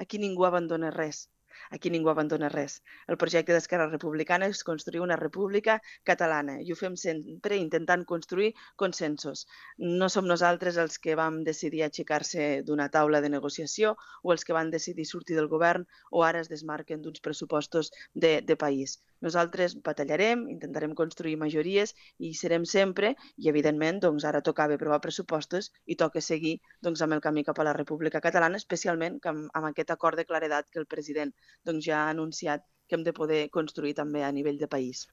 Aquí ningú abandona res. Aquí ningú abandona res. El projecte d'Esquerra Republicana és construir una república catalana i ho fem sempre intentant construir consensos. No som nosaltres els que vam decidir aixecar-se d'una taula de negociació o els que van decidir sortir del govern o ara es desmarquen d'uns pressupostos de país. Nosaltres batallarem, intentarem construir majories i hi serem sempre i, evidentment, doncs, ara tocava aprovar pressupostos i toca seguir amb el camí cap a la República Catalana, especialment amb aquest acord de claredat que el president ja ha anunciat que hem de poder construir també a nivell de país.